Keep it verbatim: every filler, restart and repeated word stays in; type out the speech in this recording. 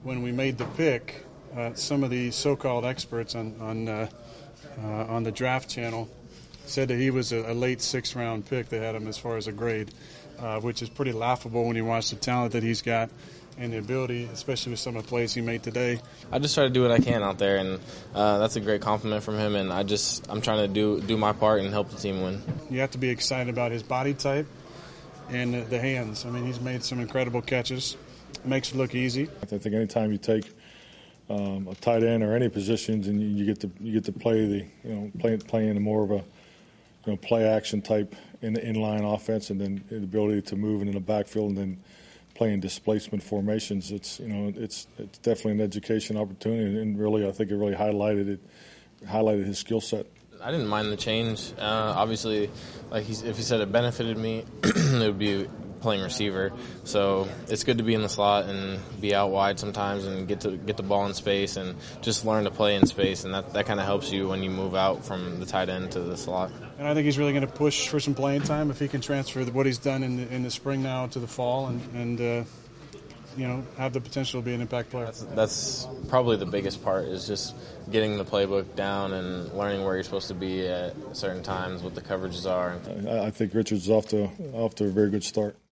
when we made the pick, uh, some of the so-called experts on on, uh, uh, on the draft channel said that he was a, a late sixth-round pick. They had him as far as a grade, uh, which is pretty laughable when you watch the talent that he's got and the ability, especially with some of the plays he made today. I just try to do what I can out there, and uh, that's a great compliment from him. And I just I'm trying to do do my part and help the team win. You have to be excited about his body type and the, the hands. I mean, he's made some incredible catches. It makes it look easy. I think anytime you take um, a tight end or any positions, and you, you get to you get to play the you know play playing in more of a you know play action type in the inline offense, and then the ability to move into the backfield, and then playing displacement formations. It's you know it's it's definitely an education opportunity, and really I think it really highlighted it highlighted his skill set. I didn't mind the change. Uh, obviously, like he, if he said it benefited me, it would be playing receiver. So it's good to be in the slot and be out wide sometimes and get to get the ball in space and just learn to play in space. And that, that kind of helps you when you move out from the tight end to the slot. And I think he's really going to push for some playing time if he can transfer what he's done in the, in the spring now to the fall and, and uh, you know, have the potential to be an impact player. That's, that's probably the biggest part, is just getting the playbook down and learning where you're supposed to be at certain times, what the coverages are. I think Richard's off to off to a very good start.